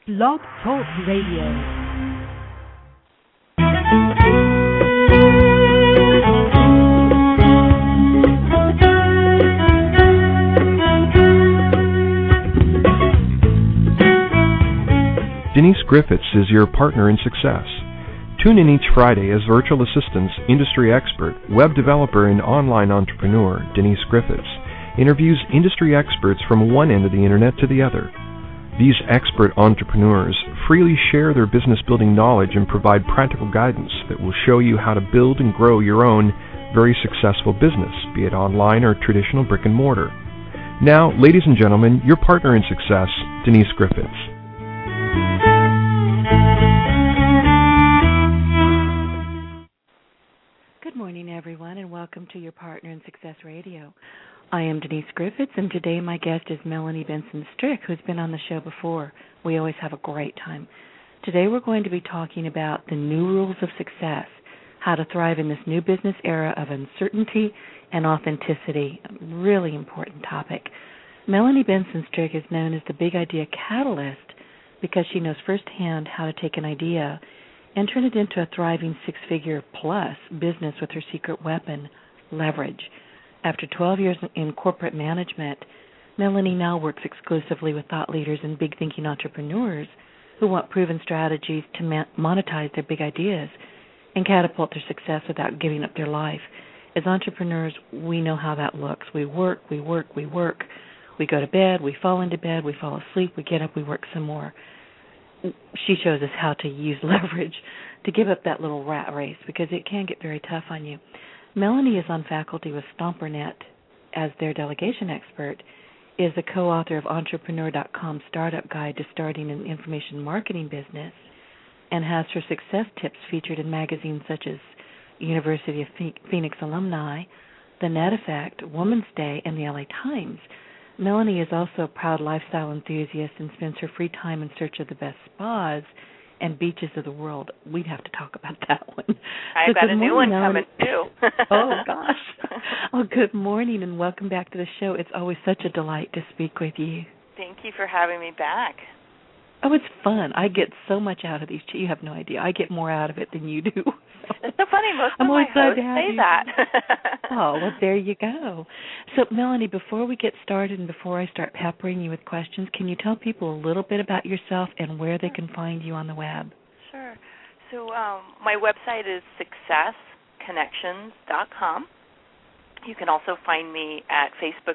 Blog Talk Radio. Denise Griffiths is your partner in success. Tune in each Friday as virtual assistant's industry expert, web developer, and online entrepreneur, Denise Griffiths, interviews industry experts from one end of the internet to the other. These expert entrepreneurs freely share their business building knowledge and provide practical guidance that will show you how to build and grow your own very successful business, be it online or traditional brick and mortar. Now, ladies and gentlemen, your partner in success, Denise Griffiths. Good morning, everyone, and welcome to your Partner in Success Radio. I am Denise Griffiths, and today my guest is Melanie Benson Strick, who's been on the show before. We always have a great time. Today we're going to be talking about the new rules of success, how to thrive in this new business era of uncertainty and authenticity. A really important topic. Melanie Benson Strick is known as the Big Idea Catalyst because she knows firsthand how to take an idea and turn it into a thriving six-figure plus business with her secret weapon, leverage. After 12 years in corporate management, Melanie now works exclusively with thought leaders and big-thinking entrepreneurs who want proven strategies to monetize their big ideas and catapult their success without giving up their life. As entrepreneurs, we know how that looks. We work. We go to bed, we fall into bed, we fall asleep, we get up, we work some more. She shows us how to use leverage to give up that little rat race because it can get very tough on you. Melanie is on faculty with StomperNet as their delegation expert, is a co-author of Entrepreneur.com's Startup Guide to Starting an Information Marketing Business, and has her success tips featured in magazines such as University of Phoenix Alumni, The Net Effect, Woman's Day, and the LA Times. Melanie is also a proud lifestyle enthusiast and spends her free time in search of the best spas and beaches of the world. We'd have to talk about that one. I've got a new one coming, too. Oh, gosh. Oh, good morning, and welcome back to the show. It's always such a delight to speak with you. Thank you for having me back. Oh, it's fun. I get so much out of these. You have no idea. I get more out of it than you do. It's so funny. Most of my hosts say that. Oh, well, there you go. So, Melanie, before we get started and before I start peppering you with questions, can you tell people a little bit about yourself and where they can find you on the web? Sure. So my website is successconnections.com. You can also find me at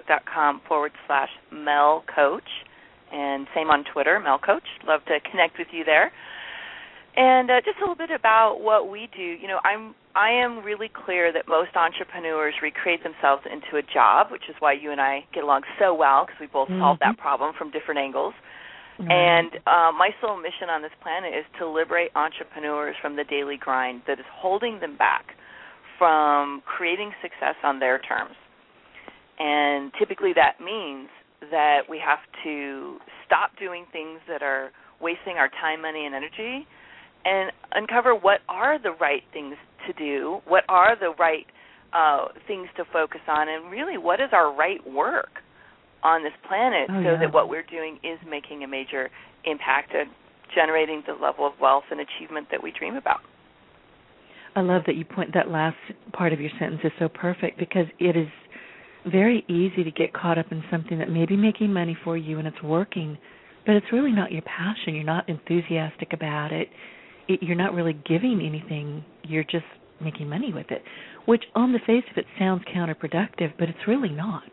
facebook.com/melcoach. And same on Twitter, Mel Coach. Love to connect with you there. And just a little bit about what we do. You know, I am really clear that most entrepreneurs recreate themselves into a job, which is why you and I get along so well because we both solve that problem from different angles. And my sole mission on this planet is to liberate entrepreneurs from the daily grind that is holding them back from creating success on their terms. And typically that means that we have to stop doing things that are wasting our time, money, and energy and uncover what are the right things to do, what are the right things to focus on, and really what is our right work on this planet that what we're doing is making a major impact and generating the level of wealth and achievement that we dream about. I love that you point that last part of your sentence is so perfect because it is very easy to get caught up in something that may be making money for you and it's working, but it's really not your passion. You're not enthusiastic about it. You're not really giving anything. You're just making money with it, which on the face of it sounds counterproductive, but it's really not.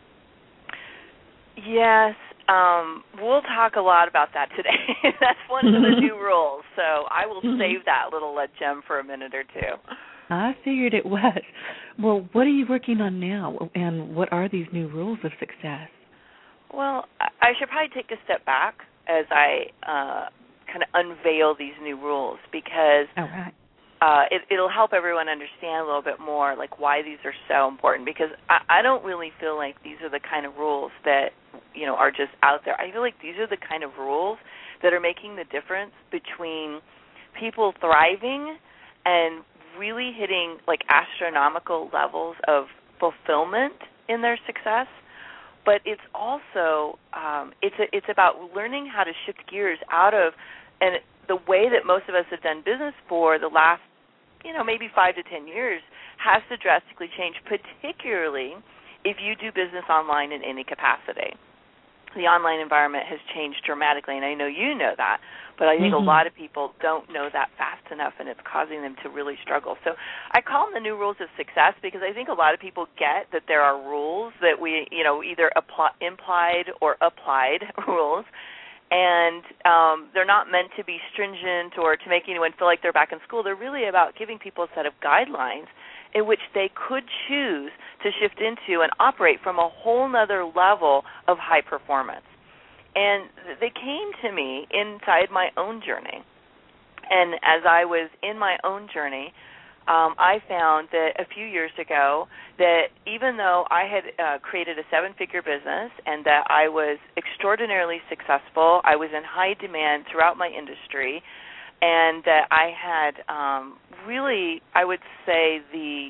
Yes, we'll talk a lot about that today. That's one of the new rules, so I will save that little gem for a minute or two. I figured it was. Well, what are you working on now, and what are these new rules of success? Well, I should probably take a step back as I kind of unveil these new rules because it'll help everyone understand a little bit more like why these are so important because I don't really feel like these are the kind of rules that, you know, are just out there. I feel like these are the kind of rules that are making the difference between people thriving and really hitting like astronomical levels of fulfillment in their success but it's also it's about learning how to shift gears out of and the way that most of us have done business for the last, maybe 5 to 10 years has to drastically change, particularly if you do business online in any capacity. The online environment has changed dramatically, and I know you know that, but I think a lot of people don't know that fast enough, and it's causing them to really struggle. So I call them the new rules of success because I think a lot of people get that there are rules that we, either implied or applied rules, and they're not meant to be stringent or to make anyone feel like they're back in school. They're really about giving people a set of guidelines in which they could choose to shift into and operate from a whole nother level of high performance. And they came to me inside my own journey. And as I was in my own journey, I found that a few years ago that even though I had created a 7-figure business and that I was extraordinarily successful, I was in high demand throughout my industry, and that I had really, I would say, the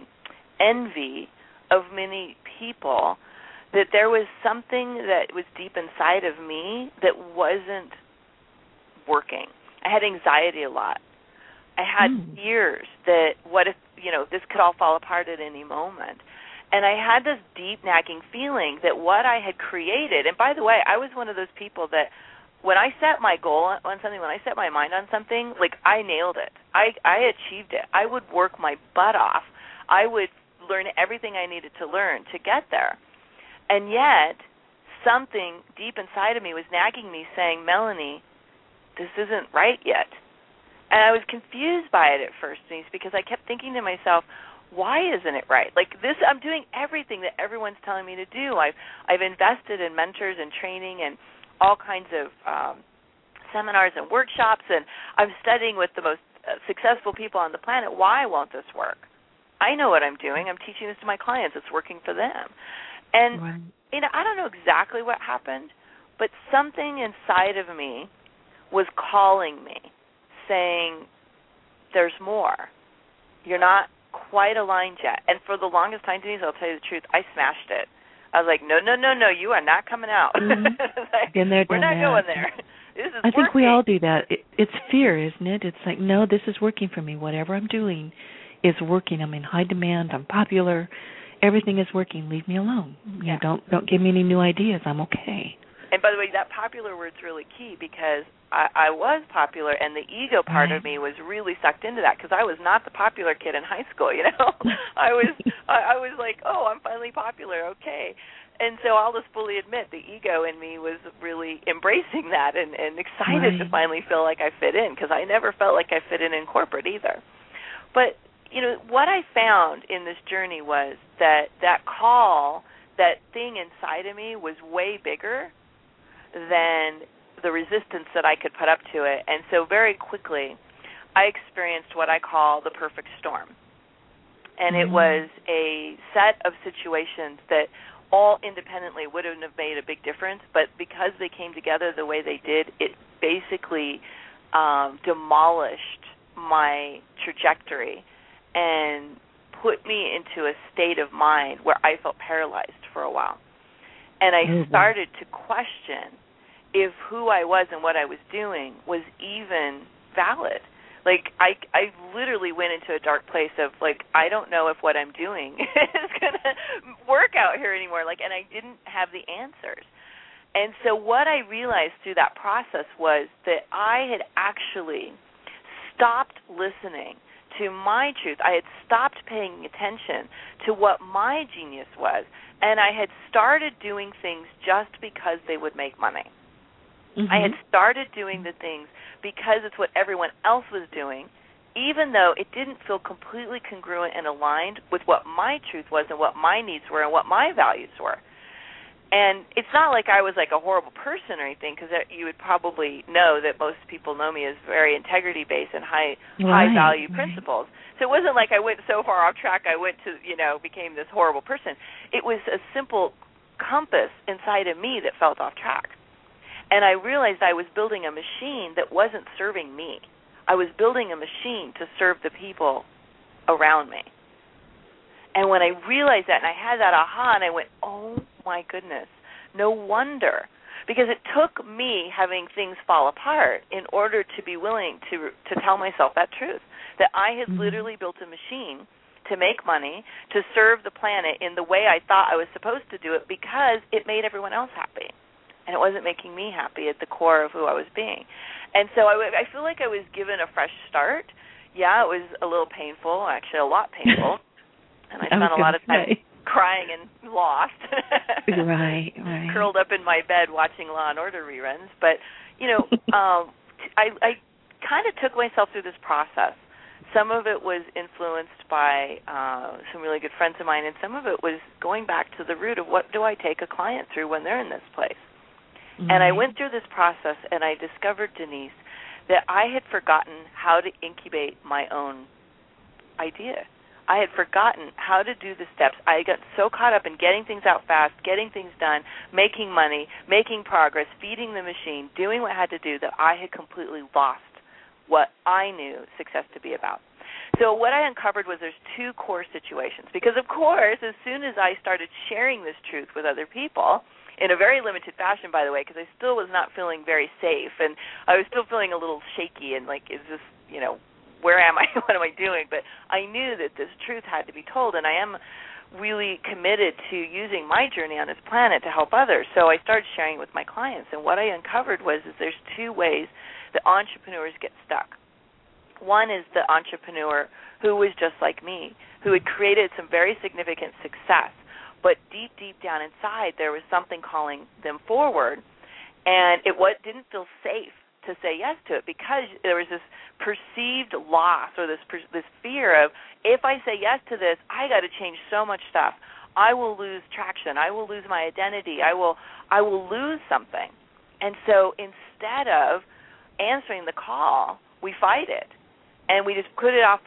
envy of many people, that there was something that was deep inside of me that wasn't working. I had anxiety a lot. I had fears that what if, this could all fall apart at any moment. And I had this deep nagging feeling that what I had created, and by the way, I was one of those people that when I set my goal on something, when I set my mind on something, like I nailed it. I achieved it. I would work my butt off. I would learn everything I needed to learn to get there. And yet, something deep inside of me was nagging me saying, Melanie, this isn't right yet. And I was confused by it at first, Denise, because I kept thinking to myself, why isn't it right? Like this, I'm doing everything that everyone's telling me to do. I've invested in mentors and training and all kinds of seminars and workshops, and I'm studying with the most successful people on the planet. Why won't this work? I know what I'm doing. I'm teaching this to my clients. It's working for them. And, I don't know exactly what happened, but something inside of me was calling me, saying, there's more. You're not quite aligned yet. And for the longest time, Denise, I'll tell you the truth, I smashed it. I was like, no, you are not coming out. Like, we're not going there. This is I think working. we all do that. It's fear, isn't it? It's like, no, this is working for me. Whatever I'm doing is working. I'm in high demand. I'm popular. Everything is working. Leave me alone. Yeah. Don't give me any new ideas. I'm okay. And by the way, that popular word's really key because I was popular, and the ego part of me was really sucked into that because I was not the popular kid in high school. I was like, oh, I'm finally popular, okay. And so I'll just fully admit the ego in me was really embracing that and excited to finally feel like I fit in because I never felt like I fit in corporate either. But what I found in this journey was that call, that thing inside of me was way bigger than the resistance that I could put up to it. And so very quickly, I experienced what I call the perfect storm. And it was a set of situations that all independently wouldn't have made a big difference, but because they came together the way they did, it basically demolished my trajectory and put me into a state of mind where I felt paralyzed for a while. And I started to question if who I was and what I was doing was even valid. Like, I literally went into a dark place of, like, I don't know if what I'm doing is going to work out here anymore. Like, and I didn't have the answers. And so what I realized through that process was that I had actually stopped listening to my truth. I had stopped paying attention to what my genius was, and I had started doing things just because they would make money. I had started doing the things because it's what everyone else was doing, even though it didn't feel completely congruent and aligned with what my truth was and what my needs were and what my values were. And it's not like I was like a horrible person or anything, because you would probably know that most people know me as very integrity-based and high-value principles. So it wasn't like I went so far off track I went to, became this horrible person. It was a simple compass inside of me that felt off track. And I realized I was building a machine that wasn't serving me. I was building a machine to serve the people around me. And when I realized that and I had that aha, and I went, oh, my goodness, No wonder. Because it took me having things fall apart in order to be willing to tell myself that truth, that I had literally built a machine to make money, to serve the planet in the way I thought I was supposed to do it because it made everyone else happy. And it wasn't making me happy at the core of who I was being. And so I feel like I was given a fresh start. Yeah, it was a little painful, actually a lot painful. And I spent a lot of time crying and lost. Right. Curled up in my bed watching Law and Order reruns. But, I kind of took myself through this process. Some of it was influenced by some really good friends of mine, and some of it was going back to the root of what do I take a client through when they're in this place. Mm-hmm. And I went through this process, and I discovered, Denise, that I had forgotten how to incubate my own idea. I had forgotten how to do the steps. I got so caught up in getting things out fast, getting things done, making money, making progress, feeding the machine, doing what I had to do, that I had completely lost what I knew success to be about. So what I uncovered was there's two core situations. Because, of course, as soon as I started sharing this truth with other people, in a very limited fashion, by the way, because I still was not feeling very safe, and I was still feeling a little shaky and like, is this, where am I? What am I doing? But I knew that this truth had to be told, and I am really committed to using my journey on this planet to help others. So I started sharing it with my clients, and what I uncovered was that there's two ways that entrepreneurs get stuck. One is the entrepreneur who was just like me, who had created some very significant success, but deep, deep down inside there was something calling them forward, and it didn't feel safe to say yes to it because there was this perceived loss or this fear of, if I say yes to this, I got to change so much stuff. I will lose traction. I will lose my identity. I will lose something. And so instead of answering the call, we fight it. And we just put it off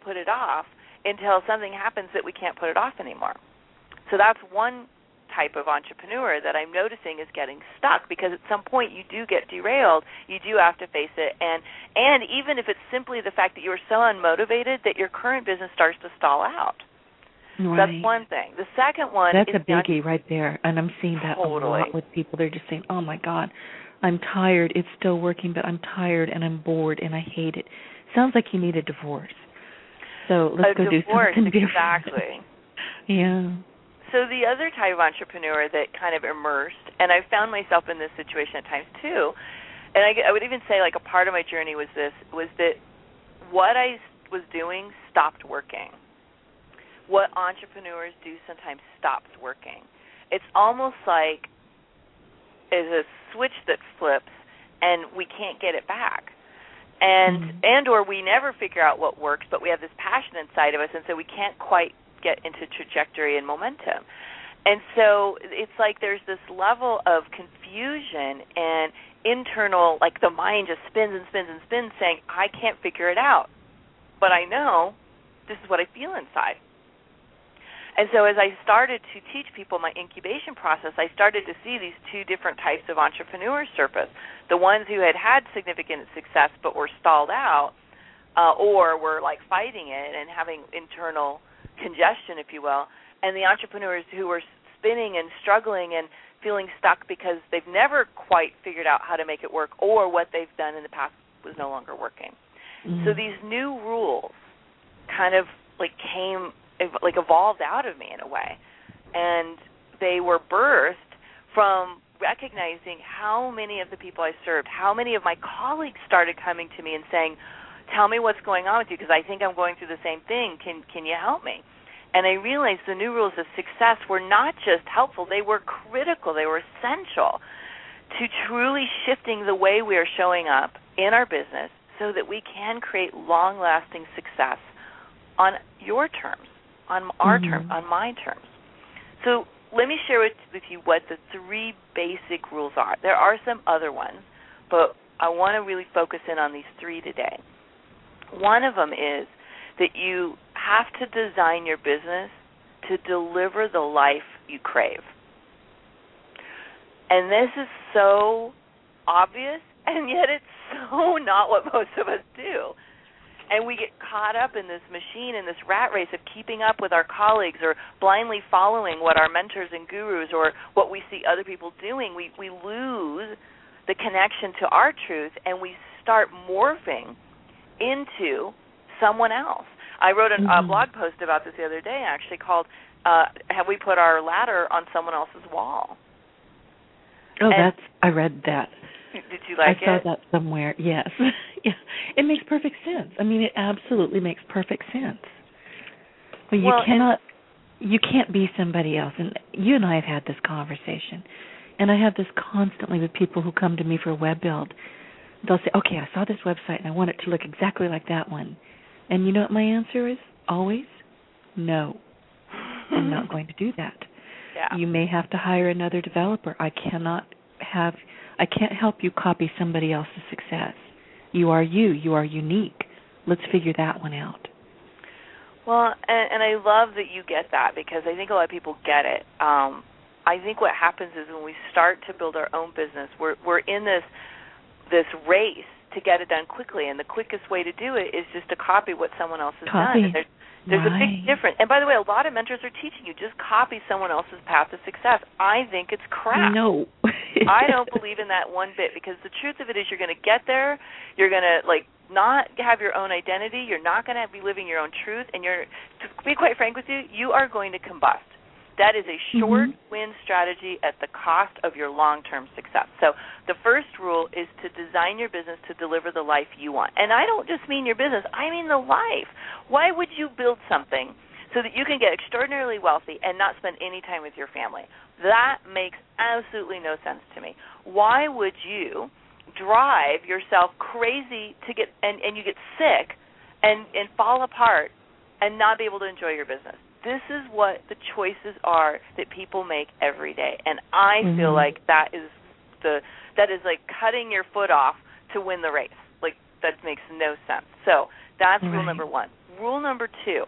until something happens that we can't put it off anymore. So that's one type of entrepreneur that I'm noticing is getting stuck, because at some point you do get derailed. You do have to face it. And even if it's simply the fact that you're so unmotivated that your current business starts to stall out. Right. So that's one thing. The second one is a biggie right there. And I'm seeing that a lot with people. They're just saying, oh, my God, I'm tired. It's still working, but I'm tired and I'm bored and I hate it. Sounds like you need a divorce. So let's go do something different. Exactly. Yeah. So the other type of entrepreneur that kind of immersed, and I've found myself in this situation at times too, and I would even say like a part of my journey was that what I was doing stopped working. What entrepreneurs do sometimes stops working. It's almost like there's a switch that flips and we can't get it back. And or we never figure out what works, but we have this passion inside of us, and so we can't quite get into trajectory and momentum. And so it's like there's this level of confusion and internal, like the mind just spins and spins and spins saying, I can't figure it out. But I know this is what I feel inside. And so as I started to teach people my incubation process, I started to see these two different types of entrepreneurs surface. The ones who had significant success but were stalled out or were like fighting it and having internal congestion, if you will, and the entrepreneurs who were spinning and struggling and feeling stuck because they've never quite figured out how to make it work, or what they've done in the past was no longer working. So these new rules kind of evolved out of me in a way, and they were birthed from recognizing how many of the people I served, how many of my colleagues started coming to me and saying, tell me what's going on with you, because I think I'm going through the same thing. Can you help me? And I realized the new rules of success were not just helpful, they were critical, they were essential to truly shifting the way we are showing up in our business so that we can create long-lasting success on your terms, on our terms, on my terms. So let me share with you what the three basic rules are. There are some other ones, but I want to really focus in on these three today. One of them is that you have to design your business to deliver the life you crave. And this is so obvious, and yet it's so not what most of us do. And we get caught up in this machine, in this rat race of keeping up with our colleagues or blindly following what our mentors and gurus or what we see other people doing. We lose the connection to our truth, and we start morphing into someone else. I wrote a blog post about this the other day, actually, called "Have We Put Our Ladder on Someone Else's Wall?" Oh, I read that. Did you like it? I saw that somewhere, yes. Yeah. It makes perfect sense. I mean, it absolutely makes perfect sense. Well, you can't be somebody else. And you and I have had this conversation. And I have this constantly with people who come to me for a web build. They'll say, okay, I saw this website and I want it to look exactly like that one. And you know what my answer is? Always, no. I'm not going to do that. Yeah. You may have to hire another developer. I can't help you copy somebody else's success. You are you. You are unique. Let's figure that one out. Well, and I love that you get that, because I think a lot of people get it. I think what happens is when we start to build our own business, we're in this race to get it done quickly, and the quickest way to do it is just to copy what someone else has done. And there's a big difference. And by the way, a lot of mentors are teaching you just copy someone else's path to success. I think it's crap. No. I don't believe in that one bit, because the truth of it is you're going to get there, you're going to not have your own identity, you're not going to be living your own truth, and to be quite frank with you, you are going to combust. That is a short win strategy at the cost of your long-term success. So the first rule is to design your business to deliver the life you want. And I don't just mean your business, I mean the life. Why would you build something so that you can get extraordinarily wealthy and not spend any time with your family? That makes absolutely no sense to me. Why would you drive yourself crazy to get and you get sick and fall apart and not be able to enjoy your business? This is what the choices are that people make every day, and I feel like that is like cutting your foot off to win the race. Like, that makes no sense. So that's rule number one. Rule number two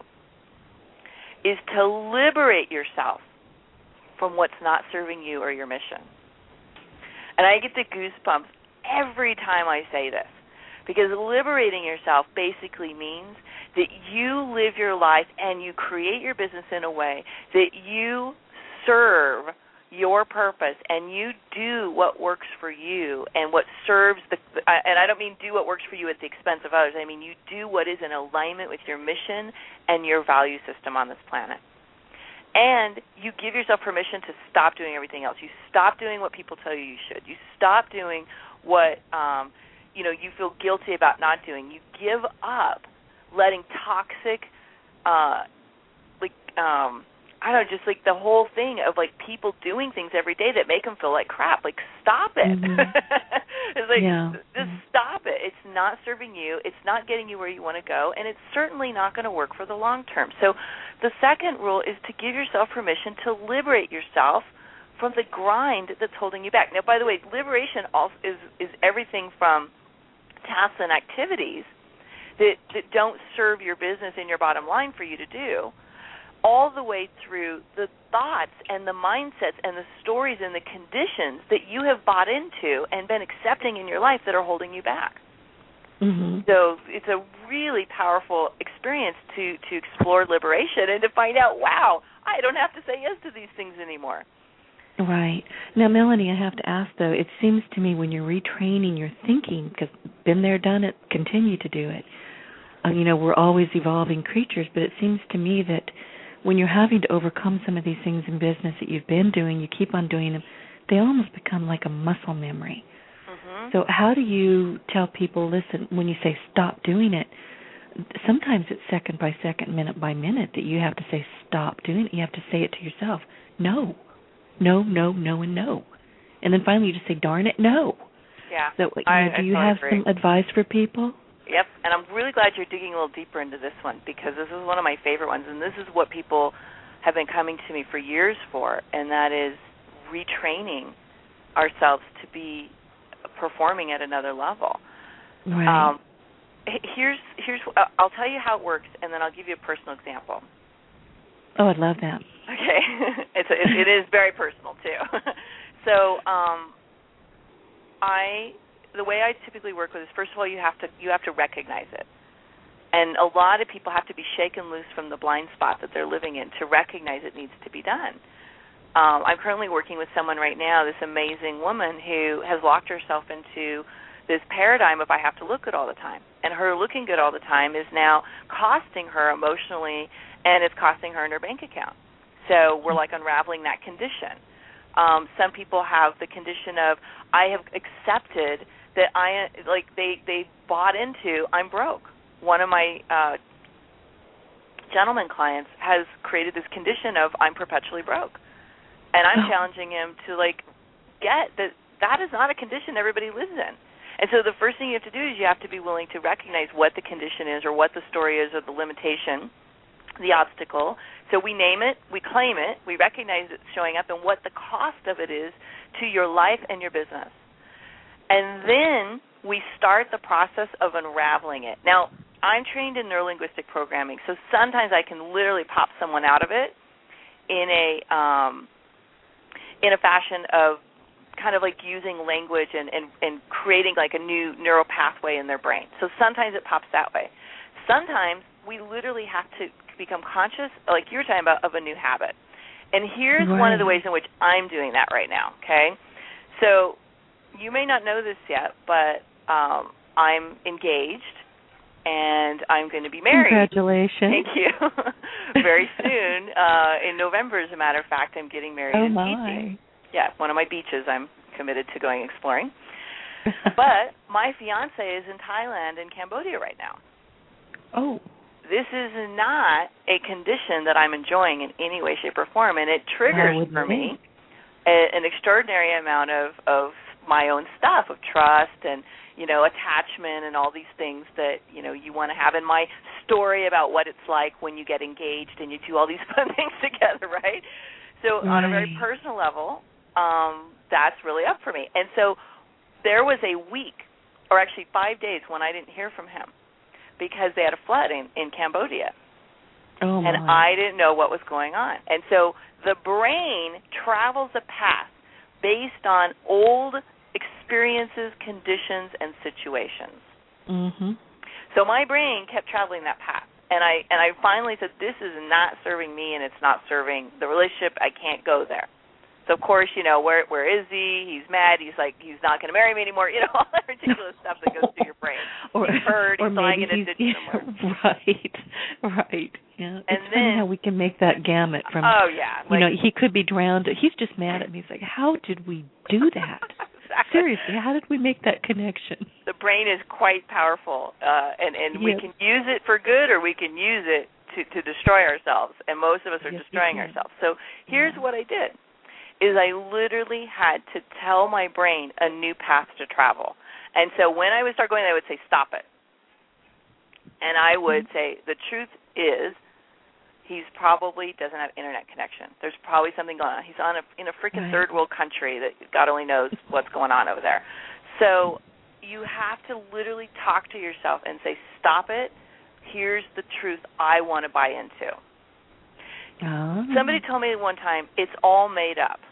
is to liberate yourself from what's not serving you or your mission. And I get the goosebumps every time I say this, because liberating yourself basically means that you live your life and you create your business in a way that you serve your purpose and you do what works for you and what serves and I don't mean do what works for you at the expense of others. I mean you do what is in alignment with your mission and your value system on this planet. And you give yourself permission to stop doing everything else. You stop doing what people tell you should. You stop doing what you feel guilty about not doing. You give up letting toxic, just like the whole thing of like people doing things every day that make them feel like crap. Like, stop it. It's like, just stop it. It's not serving you. It's not getting you where you want to go, and it's certainly not going to work for the long term. So the second rule is to give yourself permission to liberate yourself from the grind that's holding you back. Now, by the way, liberation also is everything from tasks and activities that don't serve your business and your bottom line for you to do, all the way through the thoughts and the mindsets and the stories and the conditions that you have bought into and been accepting in your life that are holding you back. So it's a really powerful experience to explore liberation and to find out, wow, I don't have to say yes to these things anymore. Right. Now, Melanie, I have to ask, though, it seems to me when you're retraining your thinking, because been there, done it, continue to do it, we're always evolving creatures, but it seems to me that when you're having to overcome some of these things in business that you've been doing, you keep on doing them, they almost become like a muscle memory. So how do you tell people, listen, when you say stop doing it, sometimes it's second by second, minute by minute that you have to say stop doing it. You have to say it to yourself, no, no, no, no, and no. And then finally you just say, darn it, no. Yeah. So do you have some advice for people? Yep, and I'm really glad you're digging a little deeper into this one, because this is one of my favorite ones, and this is what people have been coming to me for years for, and that is retraining ourselves to be performing at another level. Right. Here's I'll tell you how it works, and then I'll give you a personal example. Oh, I'd love that. Okay. It is very personal, too. So the way I typically work with is, first of all, you have to recognize it. And a lot of people have to be shaken loose from the blind spot that they're living in to recognize it needs to be done. I'm currently working with someone right now, this amazing woman who has locked herself into this paradigm of I have to look good all the time. And her looking good all the time is now costing her emotionally, and it's costing her in her bank account. So we're like unraveling that condition. Some people have the condition of I have accepted that they bought into I'm broke. One of my gentleman clients has created this condition of I'm perpetually broke. And I'm challenging him to get that is not a condition everybody lives in. And so the first thing you have to do is you have to be willing to recognize what the condition is or what the story is or the limitation, the obstacle. So we name it, we claim it, we recognize it's showing up, and what the cost of it is to your life and your business. And then we start the process of unraveling it. Now, I'm trained in neurolinguistic programming, so sometimes I can literally pop someone out of it in a fashion of kind of like using language and creating like a new neural pathway in their brain. So sometimes it pops that way. Sometimes we literally have to become conscious, like you were talking about, of a new habit. And here's one of the ways in which I'm doing that right now, okay? So you may not know this yet, but I'm engaged, and I'm going to be married. Congratulations. Thank you. Very soon, in November, as a matter of fact, I'm getting married in Fiji. Yeah, one of my beaches I'm committed to going exploring. But my fiance is in Thailand and Cambodia right now. Oh. This is not a condition that I'm enjoying in any way, shape, or form, and it triggers for me an extraordinary amount of my own stuff, of trust and, attachment and all these things that, you want to have in my story about what it's like when you get engaged and you do all these fun things together, right? So on a very personal level, that's really up for me. And so there was a week, or actually 5 days, when I didn't hear from him because they had a flood in Cambodia. Oh, my. And I didn't know what was going on. And so the brain travels a path based on old experiences, conditions, and situations. Mm-hmm. So my brain kept traveling that path. And I finally said, this is not serving me, and it's not serving the relationship. I can't go there. So, of course, where is he? He's mad. He's like, he's not going to marry me anymore. All that ridiculous stuff that goes through your brain. He's hurt. He's lying in a ditch somewhere. Right. Yeah. And it's funny how we can make that gamut from, he could be drowned. He's just mad at me. He's like, how did we do that? Exactly. Seriously, how did we make that connection? The brain is quite powerful, and we can use it for good, or we can use it to destroy ourselves, and most of us are destroying ourselves. So here's what I did. Is I literally had to tell my brain a new path to travel. And so when I would start going, I would say, stop it. And I would say, the truth is, he's probably doesn't have internet connection. There's probably something going on. He's in a freaking third world country that God only knows what's going on over there. So you have to literally talk to yourself and say, stop it. Here's the truth I want to buy into. Oh. Somebody told me one time, it's all made up.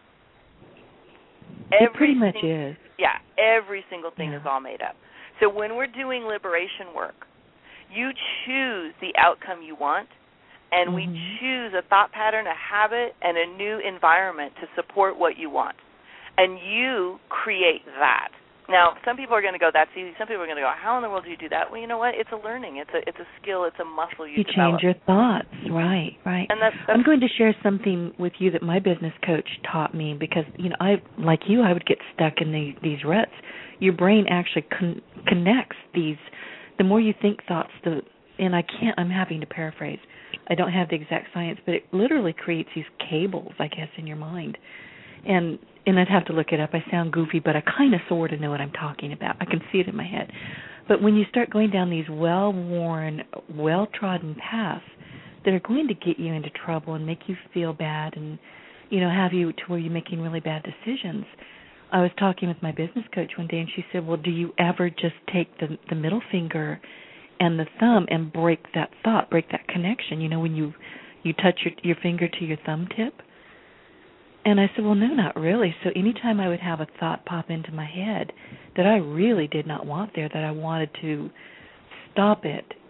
It pretty much is. Yeah, every single thing is all made up. So when we're doing liberation work, you choose the outcome you want, and we choose a thought pattern, a habit, and a new environment to support what you want. And you create that. Now, some people are going to go, that's easy. Some people are going to go, how in the world do you do that? Well, you know what? It's a learning. It's a skill. It's a muscle you develop. Change your thoughts. Right. And I'm going to share something with you that my business coach taught me because, I would get stuck in these ruts. Your brain actually connects these. The more you think thoughts, I'm having to paraphrase. I don't have the exact science, but it literally creates these cables, I guess, in your mind. And I'd have to look it up. I sound goofy, but I kind of sort of know what I'm talking about. I can see it in my head. But when you start going down these well-worn, well-trodden paths that are going to get you into trouble and make you feel bad and, have you to where you're making really bad decisions. I was talking with my business coach one day, and she said, well, do you ever just take the middle finger and the thumb and break that thought, break that connection, when you touch your finger to your thumb tip? And I said, well, no, not really. So anytime I would have a thought pop into my head that I really did not want there, that I wanted to stop it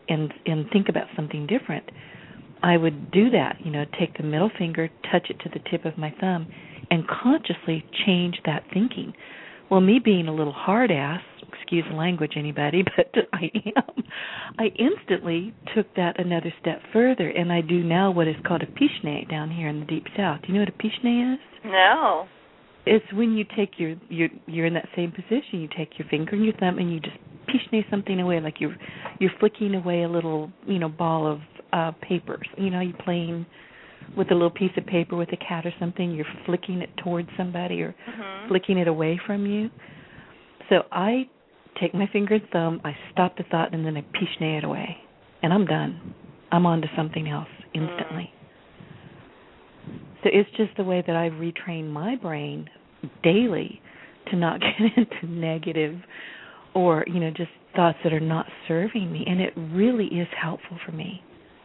and think about something different, I would do that, take the middle finger, touch it to the tip of my thumb, and consciously change that thinking. Well, me being a little hard ass, excuse the language, anybody, but I instantly took that another step further, and I do now what is called a Pishneh down here in the Deep South. Do you know what a Pishneh is? No. It's when you take you're in that same position. You take your finger and your thumb, and you just Pishneh something away, like you're flicking away a little, ball of papers. You're playing with a little piece of paper with a cat or something. You're flicking it towards somebody or flicking it away from you. So I take my finger and thumb, I stop the thought, and then I Pishneh it away. And I'm done. I'm on to something else instantly. So it's just the way that I've retrained my brain daily to not get into negative or, just thoughts that are not serving me. And it really is helpful for me.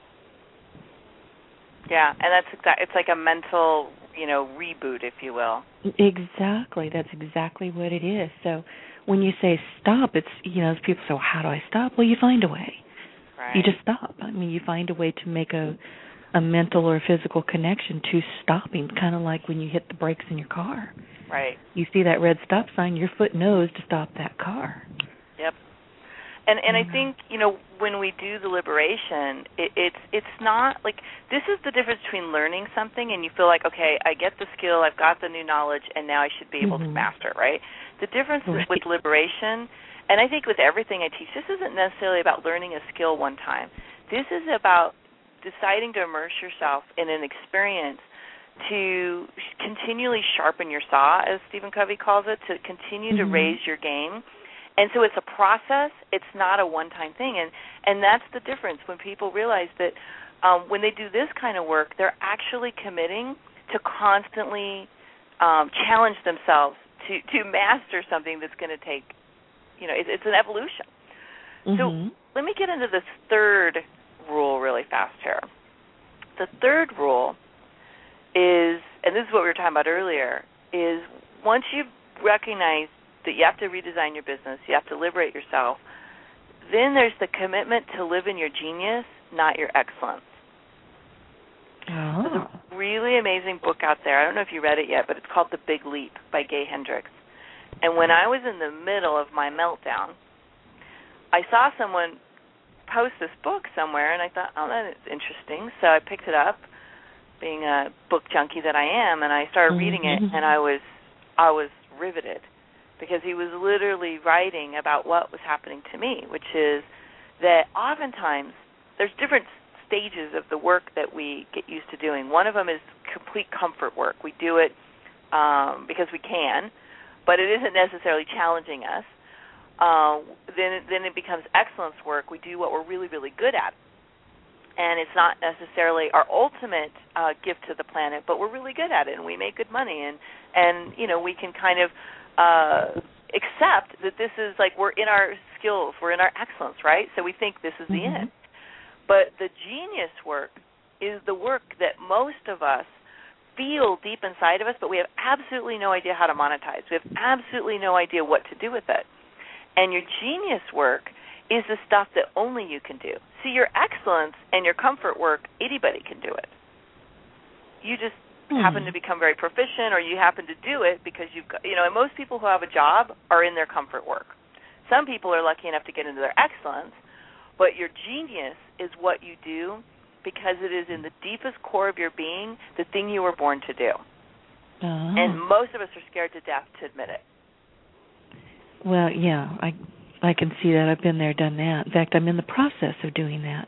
Yeah, and it's like a mental, reboot, if you will. Exactly. That's exactly what it is. So when you say stop, it's, people say, well, how do I stop? Well, you find a way. Right. You just stop. You find a way to make a mental or physical connection to stopping, kind of like when you hit the brakes in your car. Right. You see that red stop sign, your foot knows to stop that car. Yep. And I think, when we do the liberation, it's not like, this is the difference between learning something and you feel like, okay, I get the skill, I've got the new knowledge, and now I should be able to master it, right? The difference with liberation, and I think with everything I teach, this isn't necessarily about learning a skill one time. This is about deciding to immerse yourself in an experience to continually sharpen your saw, as Stephen Covey calls it, to continue to raise your game. And so it's a process. It's not a one-time thing. And that's the difference when people realize that when they do this kind of work, they're actually committing to constantly challenge themselves to master something that's going to take, it's an evolution. So let me get into this third rule really fast here. The third rule is, and this is what we were talking about earlier, is once you've recognized that you have to redesign your business, you have to liberate yourself, then there's the commitment to live in your genius, not your excellence. Oh. There's a really amazing book out there. I don't know if you read it yet, but it's called The Big Leap by Gay Hendricks. And when I was in the middle of my meltdown, I saw someone post this book somewhere, and I thought, oh, that is interesting. So I picked it up, being a book junkie that I am, and I started reading it, and I was riveted, because he was literally writing about what was happening to me, which is that oftentimes there's different stages of the work that we get used to doing. One of them is complete comfort work. We do it because we can, but it isn't necessarily challenging us. Then it becomes excellence work. We do what we're really, really good at. And it's not necessarily our ultimate gift to the planet, but we're really good at it, and we make good money, and we can kind of accept that this is like we're in our skills, we're in our excellence, right? So we think this is the end. But the genius work is the work that most of us feel deep inside of us, but we have absolutely no idea how to monetize. We have absolutely no idea what to do with it. And your genius work is the stuff that only you can do. See, your excellence and your comfort work, anybody can do it. You just happen to become very proficient, or you happen to do it because you've got, and most people who have a job are in their comfort work. Some people are lucky enough to get into their excellence, but your genius is what you do because it is in the deepest core of your being the thing you were born to do. And most of us are scared to death to admit it. Well, yeah, I can see that. I've been there, done that. In fact, I'm in the process of doing that.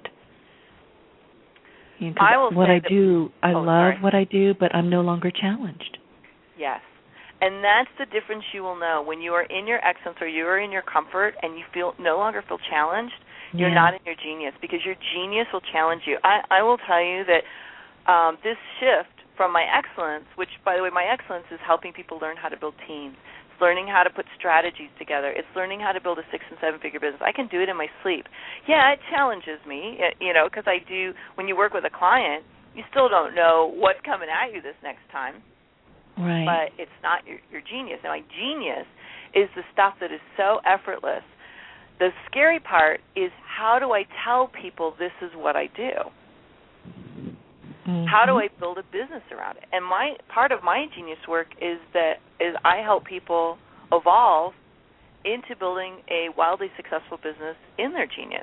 I love what I do, but I'm no longer challenged. Yes. And that's the difference you will know. When you are in your excellence or you are in your comfort and you no longer feel challenged, you're not in your genius, because your genius will challenge you. I will tell you that this shift from my excellence, which, by the way, my excellence is helping people learn how to build teams. It's learning how to put strategies together. It's learning how to build a 6- and 7-figure business. I can do it in my sleep. Yeah, it challenges me, because I do. When you work with a client, you still don't know what's coming at you this next time. Right. But it's not your genius. Now, my genius is the stuff that is so effortless The scary part is, how do I tell people this is what I do? Mm-hmm. How do I build a business around it? And part of my genius work is I help people evolve into building a wildly successful business in their genius.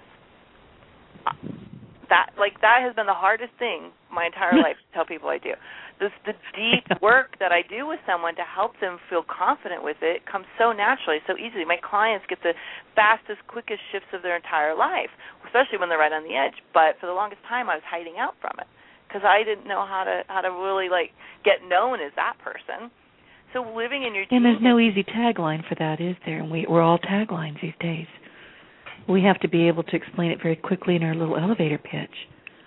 That has been the hardest thing my entire life to tell people I do. The deep work that I do with someone to help them feel confident with it comes so naturally, so easily. My clients get the fastest, quickest shifts of their entire life, especially when they're right on the edge. But for the longest time, I was hiding out from it because I didn't know how to really get known as that person. So living in your genius. And there's no easy tagline for that, is there? And we're all taglines these days. We have to be able to explain it very quickly in our little elevator pitch.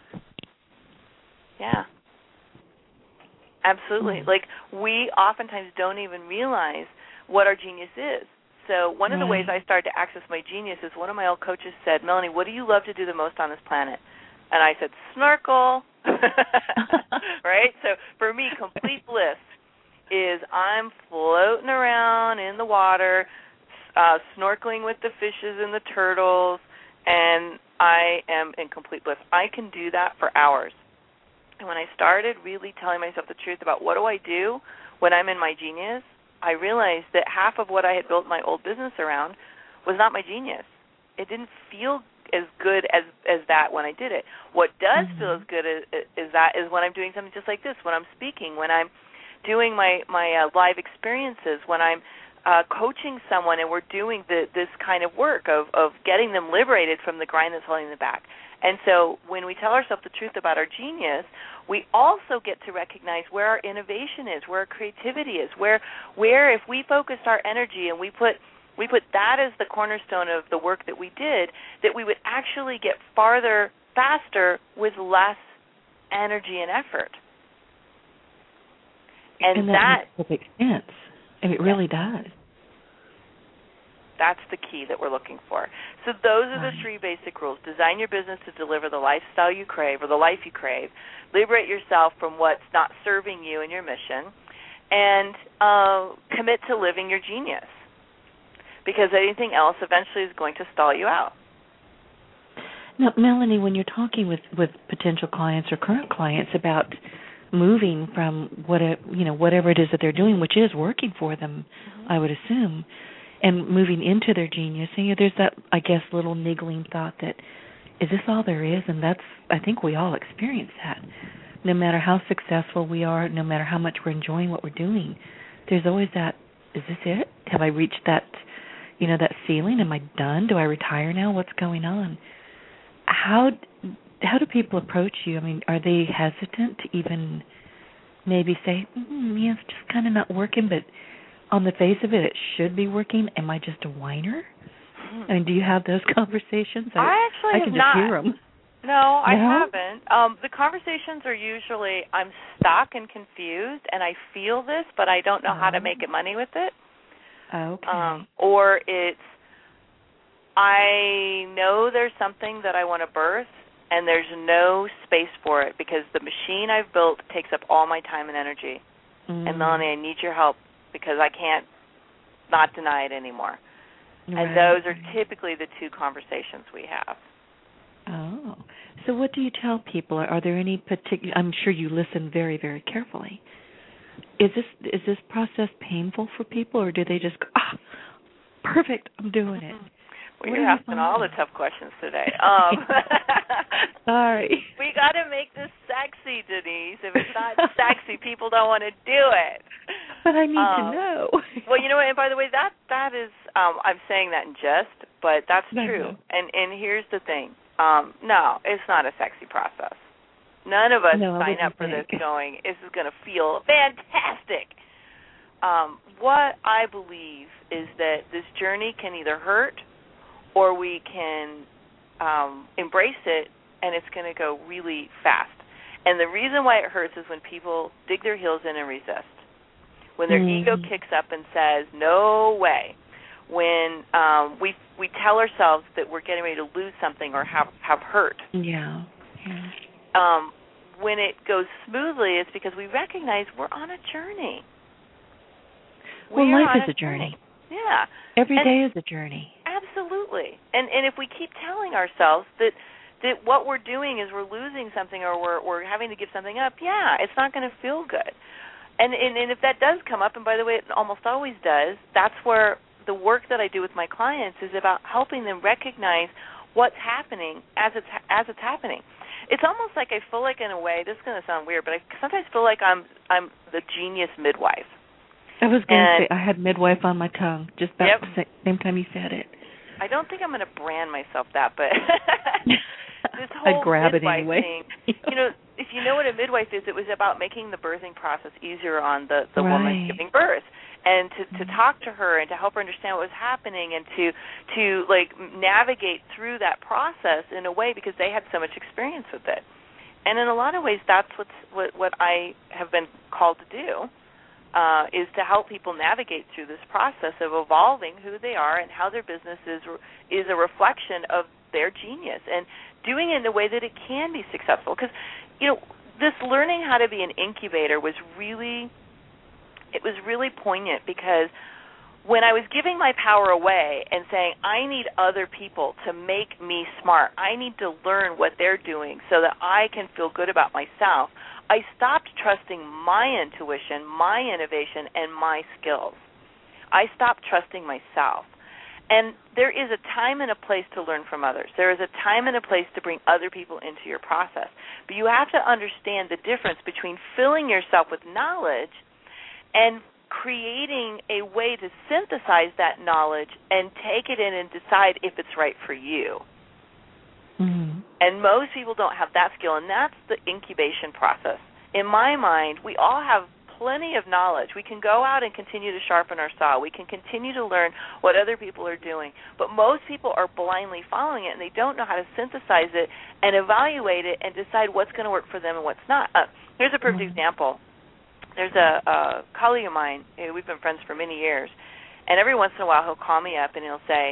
Yeah. Absolutely. We oftentimes don't even realize what our genius is. So one of the ways I started to access my genius is one of my old coaches said, Melanie, what do you love to do the most on this planet? And I said, snorkel. Right? So for me, complete bliss is I'm floating around in the water, snorkeling with the fishes and the turtles, and I am in complete bliss. I can do that for hours. And when I started really telling myself the truth about what do I do when I'm in my genius, I realized that half of what I had built my old business around was not my genius. It didn't feel as good as that when I did it. What does feel as good as that is when I'm doing something just like this, when I'm speaking, when I'm doing my live experiences, when I'm coaching someone and we're doing this kind of work of getting them liberated from the grind that's holding them back. And so when we tell ourselves the truth about our genius, we also get to recognize where our innovation is, where our creativity is, where if we focused our energy and we put that as the cornerstone of the work that we did, that we would actually get farther faster with less energy and effort. And that makes perfect sense. And it really does. That's the key that we're looking for. So those are the three basic rules. Design your business to deliver the lifestyle you crave or the life you crave. Liberate yourself from what's not serving you and your mission. And commit to living your genius. Because anything else eventually is going to stall you out. Now, Melanie, when you're talking with potential clients or current clients about moving from whatever it is that they're doing, which is working for them, I would assume, and moving into their genius, there's that, I guess, little niggling thought that, is this all there is? And I think we all experience that. No matter how successful we are, no matter how much we're enjoying what we're doing, there's always that, is this it? Have I reached that, that ceiling? Am I done? Do I retire now? What's going on? How do people approach you? I mean, are they hesitant to even maybe say, yeah, it's just kind of not working, but on the face of it should be working? Am I just a whiner? I mean, do you have those conversations? I actually can have not. Just hear them. No, I haven't. The conversations are usually, I'm stuck and confused, and I feel this, but I don't know how to make money with it. Okay. Or it's, I know there's something that I want to birth, and there's no space for it because the machine I've built takes up all my time and energy. And Melanie, I need your help because I can't not deny it anymore. Right. And those are typically the two conversations we have. Oh. So what do you tell people? Are there any particular, I'm sure you listen very, very carefully. Is this process painful for people, or do they just go, perfect, I'm doing it? Well, you're asking all the tough questions today. Sorry. We got to make this sexy, Denise. If it's not sexy, people don't want to do it. But I need to know. Well, you know what? And by the way, that is, I'm saying that in jest, but that's true. And here's the thing. No, it's not a sexy process. None of us sign up for this going, this is going to feel fantastic. What I believe is that this journey can either hurt or we can embrace it, and it's going to go really fast. And the reason why it hurts is when people dig their heels in and resist, when their ego kicks up and says, no way, when we tell ourselves that we're getting ready to lose something or have hurt. Yeah. When it goes smoothly, it's because we recognize we're on a journey. Well, life is a journey. Yeah. Every day is a journey. Absolutely. And if we keep telling ourselves that what we're doing is we're losing something or we're having to give something up, it's not going to feel good. And if that does come up, and by the way, it almost always does, that's where the work that I do with my clients is about helping them recognize what's happening as it's happening. It's almost like I feel like, in a way, this is going to sound weird, but I sometimes feel like I'm the genius midwife. I was going to say, I had midwife on my tongue just about the same time you said it. I don't think I'm going to brand myself that, but this whole I'd grab midwife it anyway. thing, if you know what a midwife is, it was about making the birthing process easier on the woman giving birth, and to talk to her and to help her understand what was happening and to like navigate through that process in a way, because they had so much experience with it. And in a lot of ways, that's what I have been called to do. Is to help people navigate through this process of evolving who they are and how their business is a reflection of their genius, and doing it in a way that it can be successful. Because, this learning how to be an incubator was really poignant, because when I was giving my power away and saying, I need other people to make me smart, I need to learn what they're doing so that I can feel good about myself, I stopped trusting my intuition, my innovation, and my skills. I stopped trusting myself. And there is a time and a place to learn from others. There is a time and a place to bring other people into your process. But you have to understand the difference between filling yourself with knowledge and creating a way to synthesize that knowledge and take it in and decide if it's right for you. Mm-hmm. And most people don't have that skill, and that's the incubation process. In my mind, we all have plenty of knowledge. We can go out and continue to sharpen our saw. We can continue to learn what other people are doing. But most people are blindly following it, and they don't know how to synthesize it and evaluate it and decide what's going to work for them and what's not. Here's a perfect example. There's a colleague of mine, we've been friends for many years, and every once in a while he'll call me up and he'll say,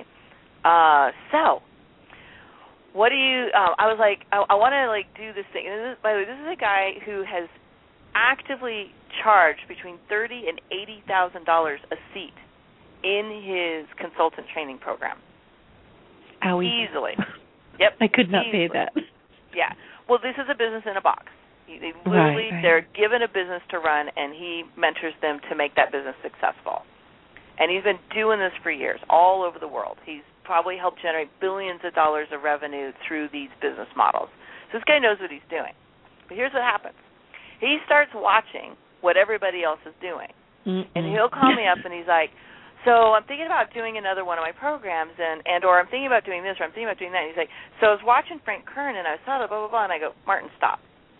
so, what do you, I was like, I want to do this thing. And by the way, this is a guy who has actively charged between $30,000 and $80,000 a seat in his consultant training program. Owie. Easily. Yep. I could not pay that. Yeah. Well, this is a business in a box. They literally, they're given a business to run, and he mentors them to make that business successful. And he's been doing this for years, all over the world. He's probably helped generate billions of dollars of revenue through these business models. So this guy knows what he's doing. But here's what happens. He starts watching what everybody else is doing. And he'll call me up, and he's like, so I'm thinking about doing another one of my programs, or I'm thinking about doing this, or I'm thinking about doing that. And he's like, so I was watching Frank Kern, and I saw the blah, blah, blah, and I go, Martin, stop.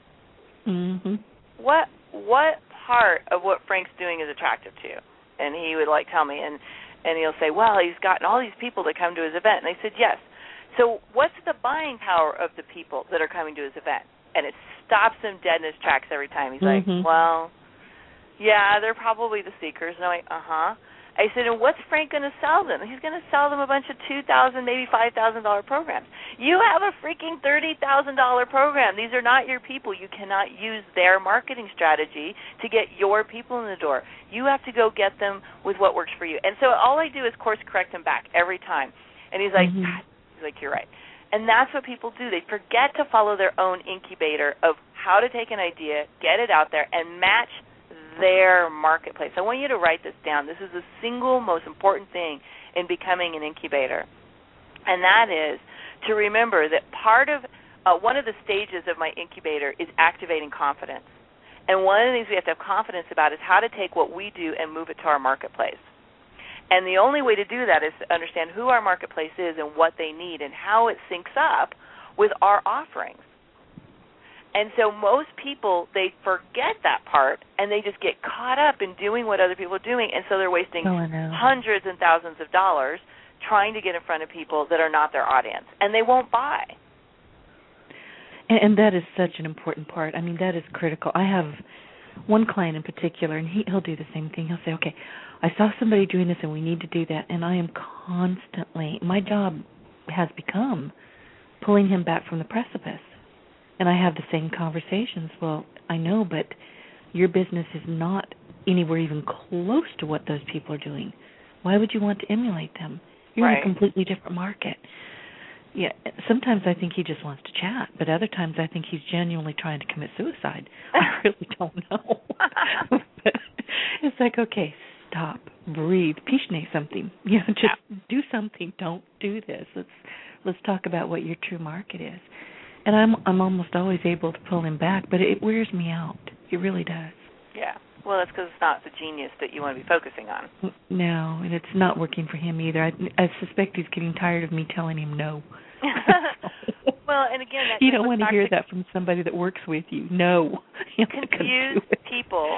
Mm-hmm. What part of what Frank's doing is attractive to you? And he would tell me, and he'll say, well, he's gotten all these people to come to his event. And I said, yes. So what's the buying power of the people that are coming to his event? And it stops him dead in his tracks every time. He's like, well, yeah, they're probably the seekers. And I'm like, uh-huh. I said, and what's Frank going to sell them? He's going to sell them a bunch of $2,000, maybe $5,000 programs. You have a freaking $30,000 program. These are not your people. You cannot use their marketing strategy to get your people in the door. You have to go get them with what works for you. And so all I do is course correct him back every time. And he's like, you're right. And that's what people do. They forget to follow their own incubator of how to take an idea, get it out there, and match their marketplace. I want you to write this down. This is the single most important thing in becoming an incubator, and that is to remember that part of one of the stages of my incubator is activating confidence. And one of the things we have to have confidence about is how to take what we do and move it to our marketplace. And the only way to do that is to understand who our marketplace is and what they need and how it syncs up with our offerings. And so most people, they forget that part, and they just get caught up in doing what other people are doing, and so they're wasting hundreds and thousands of dollars trying to get in front of people that are not their audience, and they won't buy. And that is such an important part. I mean, that is critical. I have one client in particular, and he'll do the same thing. He'll say, okay, I saw somebody doing this, and we need to do that, and I am constantly, my job has become pulling him back from the precipice. And I have the same conversations. Well, I know, but your business is not anywhere even close to what those people are doing. Why would you want to emulate them? You're right. in a completely different market. Yeah, sometimes I think he just wants to chat, but other times I think he's genuinely trying to commit suicide. I really don't know. But it's like, okay, stop, breathe, pishne something. You know, just do something. Don't do this. Let's talk about what your true market is. And I'm almost always able to pull him back, but it wears me out. It really does. Yeah. Well, that's because it's not the genius that you want to be focusing on. No, and it's not working for him either. I suspect he's getting tired of me telling him no. Well, and again, you don't want to hear that from somebody that works with you. No. Confused people,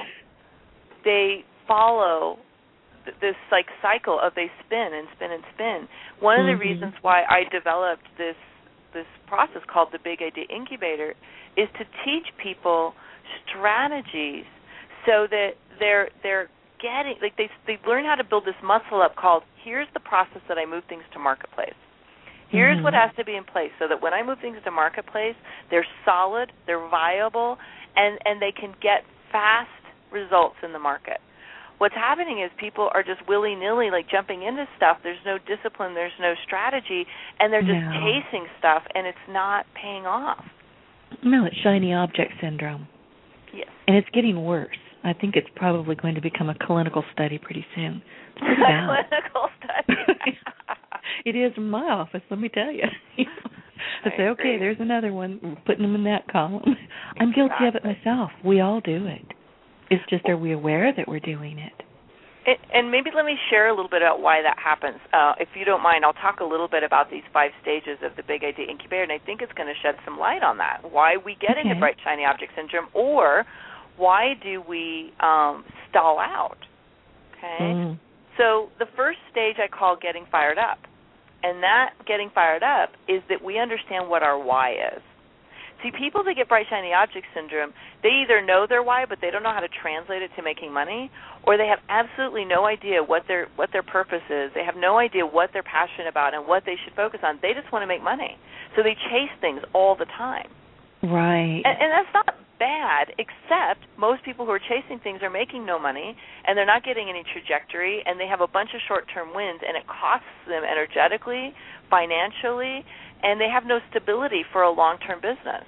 they follow this like cycle of they spin and spin and spin. One of the reasons why I developed this process called the Big Idea Incubator is to teach people strategies so that they're getting, like they learn how to build this muscle up called, here's the process that I move things to marketplace. Here's what has to be in place so that when I move things to marketplace, they're solid, they're viable, and they can get fast results in the market. What's happening is people are just willy-nilly, like jumping into stuff. There's no discipline, there's no strategy, and they're just chasing stuff, and it's not paying off. No, it's shiny object syndrome. Yes. And it's getting worse. I think it's probably going to become a clinical study pretty soon. It's pretty bad. Clinical study. It is in my office, let me tell you. I say, okay, there's another one. We're putting them in that column. I'm guilty of it myself. We all do it. It's just, are we aware that we're doing it? And maybe let me share a little bit about why that happens. If you don't mind, I'll talk a little bit about these 5 stages of the Big Idea Incubator, and I think it's going to shed some light on that, why we get into bright, shiny object syndrome, or why do we stall out, okay? So the first stage I call getting fired up, and that getting fired up is that we understand what our why is. See, people that get bright, shiny object syndrome, they either know their why, but they don't know how to translate it to making money, or they have absolutely no idea what their purpose is. They have no idea what they're passionate about and what they should focus on. They just want to make money. So they chase things all the time. Right. And that's not bad, except most people who are chasing things are making no money, and they're not getting any trajectory, and they have a bunch of short-term wins, and it costs them energetically, financially, and they have no stability for a long-term business.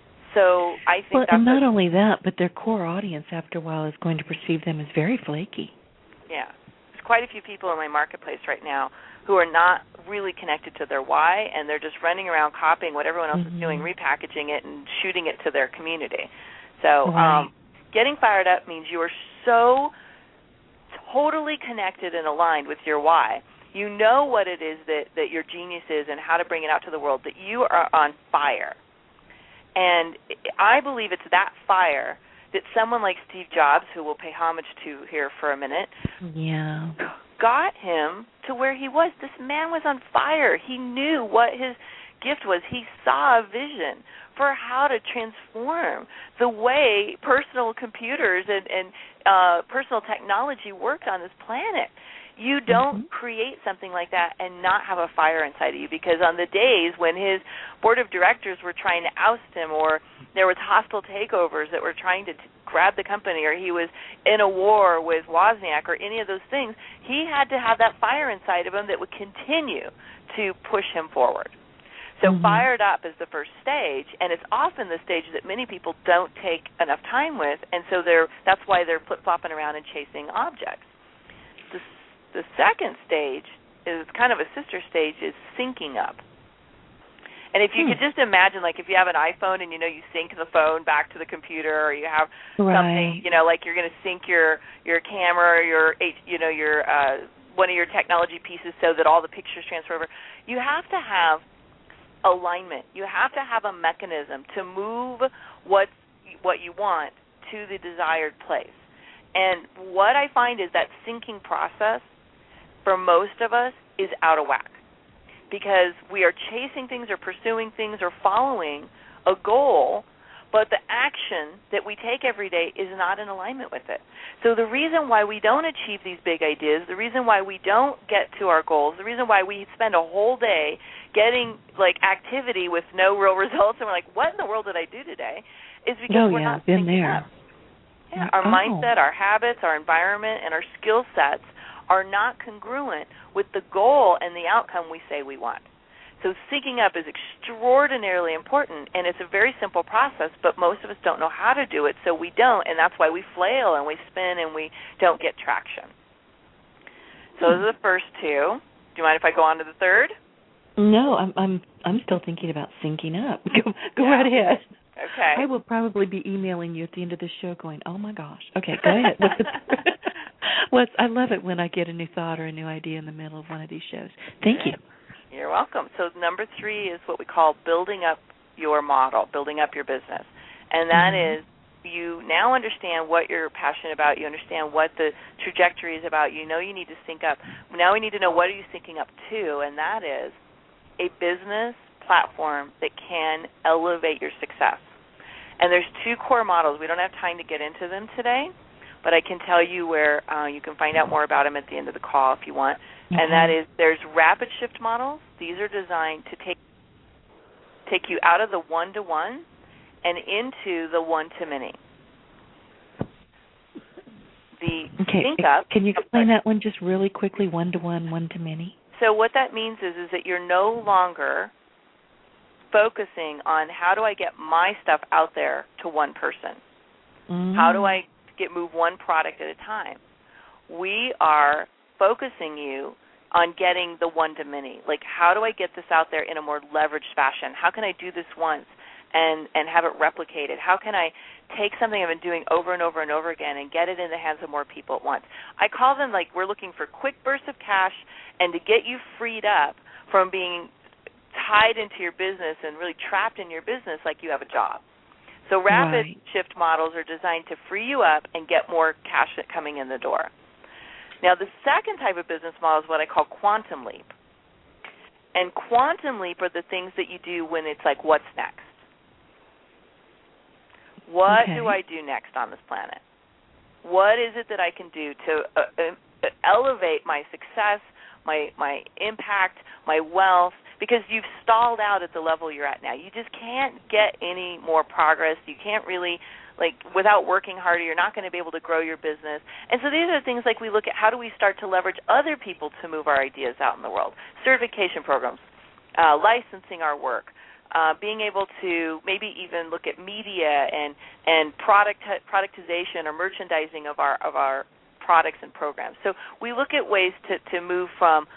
So I think and not only that, but their core audience after a while is going to perceive them as very flaky. Yeah. There's quite a few people in my marketplace right now who are not really connected to their why, and they're just running around copying what everyone else is doing, repackaging it, and shooting it to their community. So getting fired up means you are so totally connected and aligned with your why. You know what it is that your genius is and how to bring it out to the world, that you are on fire. And I believe it's that fire that someone like Steve Jobs, who we'll pay homage to here for a minute, got him to where he was. This man was on fire. He knew what his gift was. He saw a vision for how to transform the way personal computers and personal technology worked on this planet. You don't create something like that and not have a fire inside of you, because on the days when his board of directors were trying to oust him, or there was hostile takeovers that were trying to grab the company, or he was in a war with Wozniak or any of those things, he had to have that fire inside of him that would continue to push him forward. So fired up is the first stage, and it's often the stage that many people don't take enough time with, and so that's why they're flip-flopping around and chasing objects. The second stage is kind of a sister stage, is syncing up. And if you could just imagine, like if you have an iPhone and, you sync the phone back to the computer, or you have something, like you're going to sync your camera, your one of your technology pieces so that all the pictures transfer over. You have to have alignment. You have to have a mechanism to move what you want to the desired place. And what I find is that syncing process for most of us is out of whack, because we are chasing things or pursuing things or following a goal, but the action that we take every day is not in alignment with it. So the reason why we don't achieve these big ideas, the reason why we don't get to our goals, the reason why we spend a whole day getting activity with no real results, and we're like, what in the world did I do today, is because we're not been syncing there. up. Yeah, our mindset, our habits, our environment, and our skill sets are not congruent with the goal and the outcome we say we want. So syncing up is extraordinarily important, and it's a very simple process, but most of us don't know how to do it, so we don't, and that's why we flail and we spin and we don't get traction. So those are the first two. Do you mind if I go on to the third? No, I'm still thinking about syncing up. Go right ahead. Okay. I will probably be emailing you at the end of the show going, oh, my gosh. Okay, go ahead. I love it when I get a new thought or a new idea in the middle of one of these shows. Thank you. You're welcome. So number 3 is what we call building up your model, building up your business. And that is you now understand what you're passionate about. You understand what the trajectory is about. You know you need to sync up. Now we need to know what are you syncing up to, and that is a business platform that can elevate your success. And there's 2 core models. We don't have time to get into them today, but I can tell you where you can find out more about them at the end of the call if you want. And that is there's rapid shift models. These are designed to take you out of the one-to-one and into the one-to-many. The sync up. Can you explain that one just really quickly, one-to-one, one-to-many? So what that means is that you're no longer focusing on how do I get my stuff out there to one person. How do I move one product at a time? We are focusing you on getting the one-to-many. Like, how do I get this out there in a more leveraged fashion? How can I do this once and have it replicated? How can I take something I've been doing over and over and over again and get it in the hands of more people at once? I call them, like, we're looking for quick bursts of cash and to get you freed up from being tied into your business and really trapped in your business like you have a job. So rapid shift models are designed to free you up and get more cash coming in the door. Now, the second type of business model is what I call quantum leap. And quantum leap are the things that you do when it's like, what's next? What do I do next on this planet? What is it that I can do to elevate my success, my impact, my wealth? Because you've stalled out at the level you're at now. You just can't get any more progress. You can't really, without working harder, you're not going to be able to grow your business. And so these are the things like we look at how do we start to leverage other people to move our ideas out in the world. Certification programs, licensing our work, being able to maybe even look at media and productization or merchandising of our products and programs. So we look at ways to move from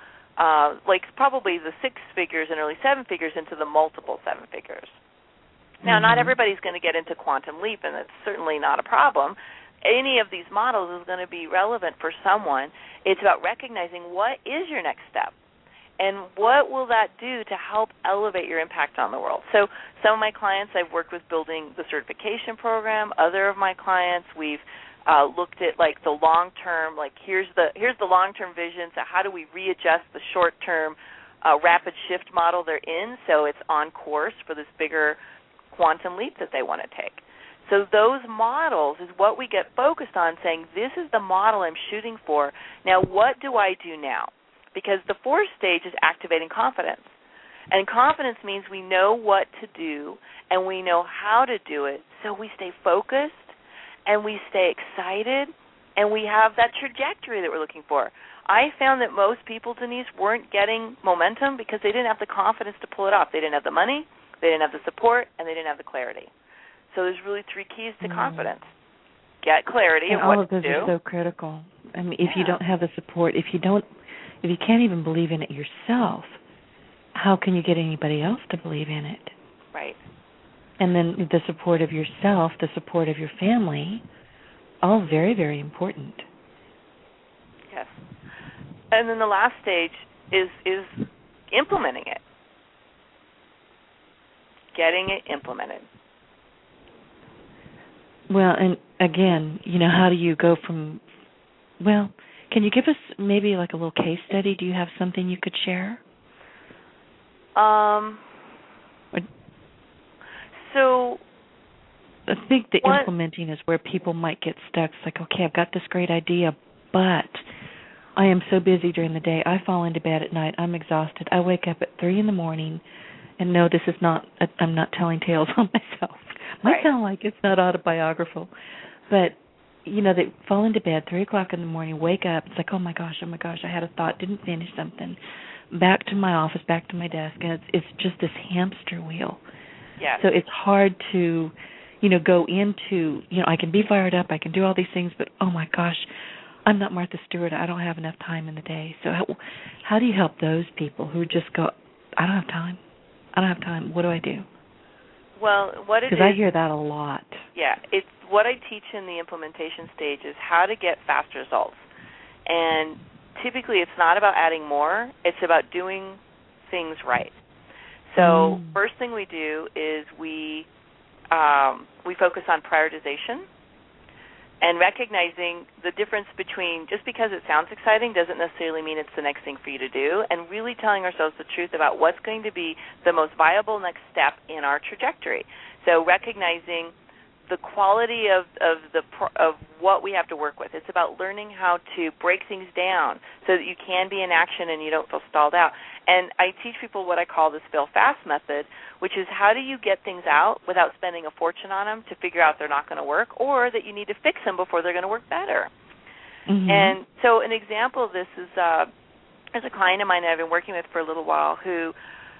probably the 6 figures and early 7 figures into the multiple 7 figures. Now, not everybody's going to get into quantum leap, and that's certainly not a problem. Any of these models is going to be relevant for someone. It's about recognizing what is your next step, and what will that do to help elevate your impact on the world. So some of my clients I've worked with building the certification program. Other of my clients we've looked at the long-term, here's the long-term vision, so how do we readjust the short-term rapid shift model they're in so it's on course for this bigger quantum leap that they want to take. So those models is what we get focused on, saying this is the model I'm shooting for. Now what do I do now? Because the 4th stage is activating confidence. And confidence means we know what to do and we know how to do it, so we stay focused and we stay excited, and we have that trajectory that we're looking for. I found that most people, Denise, weren't getting momentum because they didn't have the confidence to pull it off. They didn't have the money, they didn't have the support, and they didn't have the clarity. So there's really 3 keys to confidence. Get clarity of what to do. All of those are so critical. I mean, if you don't have the support, if you can't even believe in it yourself, how can you get anybody else to believe in it? Right. And then the support of yourself, the support of your family, all very, very important. Yes. And then the last stage is implementing it. Getting it implemented. Well, and again, how do you go from, can you give us maybe a little case study? Do you have something you could share? So I think the implementing is where people might get stuck. It's like, okay, I've got this great idea, but I am so busy during the day. I fall into bed at night. I'm exhausted. I wake up at 3 in the morning, and no, this is not, I'm not telling tales on myself. Might sound like it's not autobiographical, but they fall into bed 3 o'clock in the morning, wake up, it's like, oh my gosh, I had a thought, didn't finish something. Back to my office, back to my desk, and it's just this hamster wheel. Yes. So it's hard to, go into, I can be fired up, I can do all these things, but oh my gosh, I'm not Martha Stewart, I don't have enough time in the day. So how do you help those people who just go, I don't have time, what do I do? Well, what it is... Because I hear that a lot. Yeah, it's what I teach in the implementation stage is how to get fast results. And typically it's not about adding more, it's about doing things right. So first thing we do is we focus on prioritization and recognizing the difference between just because it sounds exciting doesn't necessarily mean it's the next thing for you to do, and really telling ourselves the truth about what's going to be the most viable next step in our trajectory. So recognizing the quality of what we have to work with. It's about learning how to break things down so that you can be in action and you don't feel stalled out. And I teach people what I call this fail fast method, which is how do you get things out without spending a fortune on them to figure out they're not going to work, or that you need to fix them before they're going to work better. Mm-hmm. And so an example of this is a client of mine that I've been working with for a little while who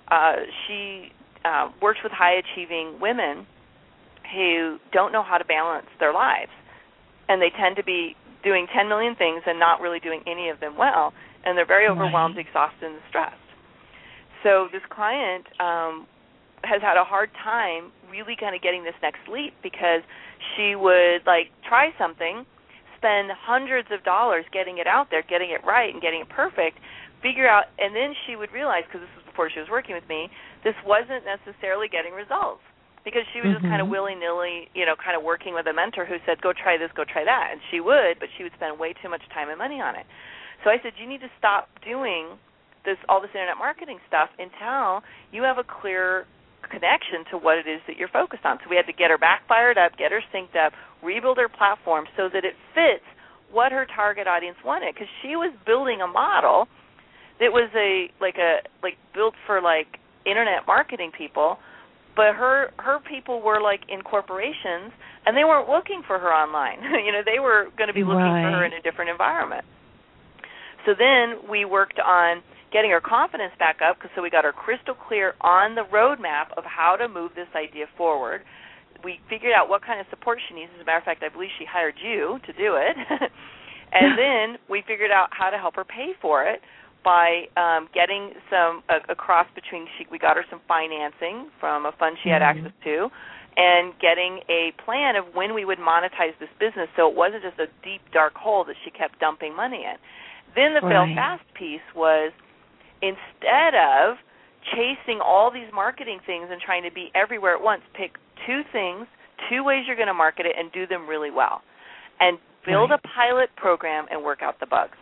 she works with high-achieving women who don't know how to balance their lives. And they tend to be doing 10 million things and not really doing any of them well. And they're very overwhelmed, exhausted, and stressed. So this client has had a hard time really kind of getting this next leap because she would, try something, spend hundreds of dollars getting it out there, getting it right and getting it perfect, figure out, and then she would realize, because this was before she was working with me, this wasn't necessarily getting results. Because she was just kind of willy-nilly, kind of working with a mentor who said, go try this, go try that. And she would, but she would spend way too much time and money on it. So I said, you need to stop doing all this Internet marketing stuff until you have a clear connection to what it is that you're focused on. So we had to get her back fired up, get her synced up, rebuild her platform so that it fits what her target audience wanted. Because she was building a model that was built for Internet marketing people. But her people were in corporations, and they weren't looking for her online. They were going to be looking for her in a different environment. So then we worked on getting her confidence back up, so we got her crystal clear on the roadmap of how to move this idea forward. We figured out what kind of support she needs. As a matter of fact, I believe she hired you to do it. And then we figured out how to help her pay for it by getting a cross between, we got her some financing from a fund she had access to, and getting a plan of when we would monetize this business so it wasn't just a deep, dark hole that she kept dumping money in. Then the fail fast piece was, instead of chasing all these marketing things and trying to be everywhere at once, pick 2 things, 2 ways you're going to market it, and do them really well. And build a pilot program and work out the bugs.